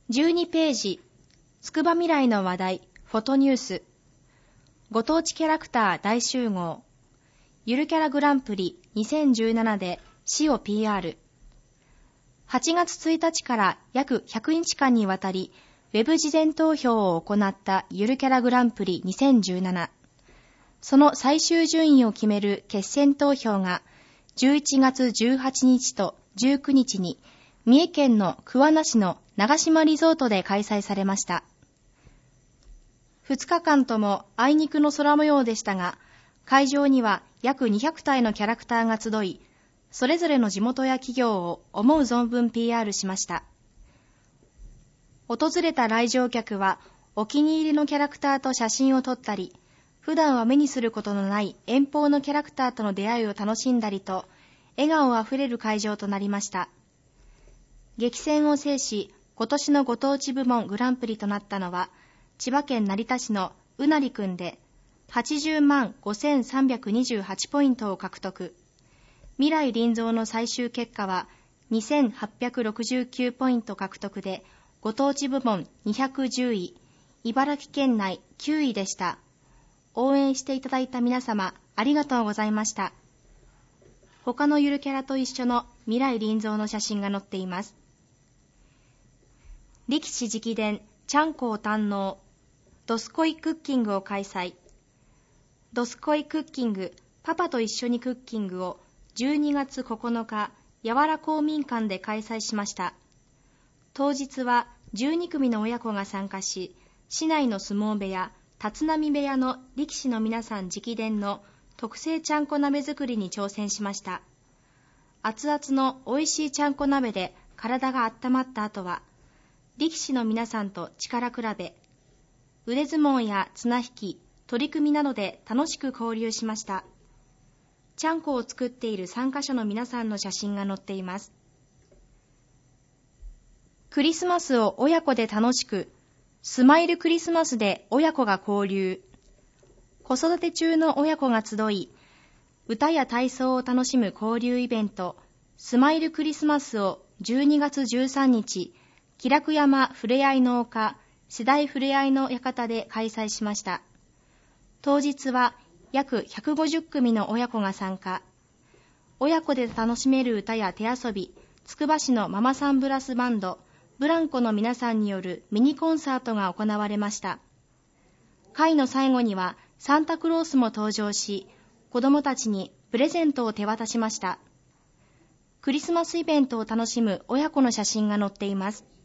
12ページ、つくばみらいの話題、フォトニュース。ご当地キャラクター大集合。ゆるキャラグランプリ2017で市を PR。8月1日から約100日間にわたり、ウェブ事前投票を行ったゆるキャラグランプリ2017。その最終順位を決める決選投票が11月18日と19日に三重県の桑名市の長島リゾートで開催されました。2日間ともあいにくの空模様でしたが、会場には約200体のキャラクターが集い、それぞれの地元や企業を思う存分 PR しました。訪れた来場客はお気に入りのキャラクターと写真を撮ったり、普段は目にすることのない遠方のキャラクターとの出会いを楽しんだりと、笑顔あふれる会場となりました。激戦を制し、今年のご当地部門グランプリとなったのは、千葉県成田市のうなりくんで、80万5328ポイントを獲得。未来臨蔵の最終結果は、2869ポイント獲得で、ご当地部門210位、茨城県内9位でした。応援していただいた皆様、ありがとうございました。他のゆるキャラと一緒の未来臨蔵の写真が載っています。力士直伝、ちゃんこを堪能、どすこいクッキングを開催。どすこいクッキング、パパと一緒にクッキングを12月9日、やわら公民館で開催しました。当日は12組の親子が参加し、市内の相撲部屋、立浪部屋の力士の皆さん直伝の特製ちゃんこ鍋作りに挑戦しました。熱々の美味しいちゃんこ鍋で体が温まった後は、力士の皆さんと力比べ、腕相撲や綱引き、取り組みなどで楽しく交流しました。ちゃんこを作っている参加者の皆さんの写真が載っています。クリスマスを親子で楽しく、スマイルクリスマスで親子が交流。子育て中の親子が集い、歌や体操を楽しむ交流イベント、スマイルクリスマスを12月13日、喜楽山ふれあいの丘、世代ふれあいの館で開催しました。当日は約150組の親子が参加。親子で楽しめる歌や手遊び、つくば市のママさんブラスバンド、ブランコの皆さんによるミニコンサートが行われました。会の最後にはサンタクロースも登場し、子どもたちにプレゼントを手渡しました。クリスマスイベントを楽しむ親子の写真が載っています。